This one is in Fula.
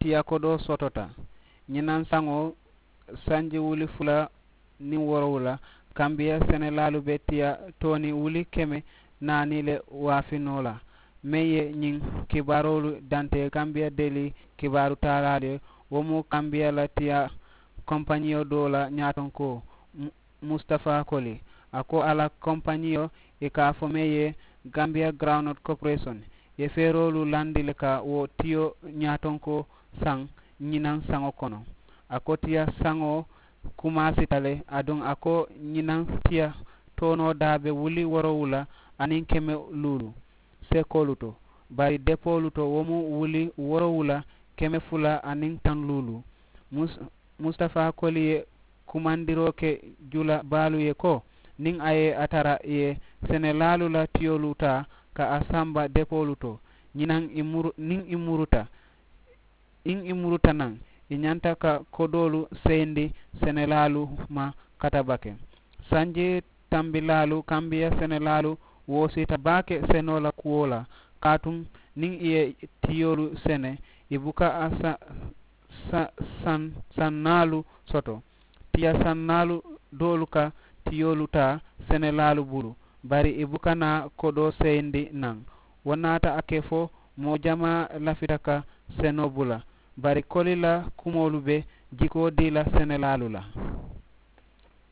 tiya kodo sotota nyinan sango sanji wuli fula ni worowula Gambia Senegalu be tiya toni wuli keme nanile wafinola meye nyin kibarolu dante Gambia Daily kibaru tarade womu Gambia la tiya kompanyo dola nyaton ko Mustafa Koli ako ala kompanyo e ka fomeye Gambia Groundnut Corporation ye ferolu landile ka wo tiyo nyaton ko sang nyinan sango kono ako tiya sango kumasitale adon ako nyinan tiya tono dabe wuli worowula anin keme lulu se koluto bari depoluto womu wuli worowula keme fula anin tan lulu Mustafa Koli kumandiro ke jula balu ye ko ning aye atara ye Senegalu la tiyoluta ka asamba depoluto nyinan imuruta nan inyanta ka kodolu sendi Senegalu ma katabake sanje tambilalu Gambia Senegalu wosita bake senola kuola katum ning iye tiyolu sene ibuka asa sannalu soto tiya sannalu doluka tiyoluta Senegalu bulu bari ibukana kodo sendi nang wonata akefo mo jama lafitaka senobula bari kolila kumolube jiko dila Senegalu la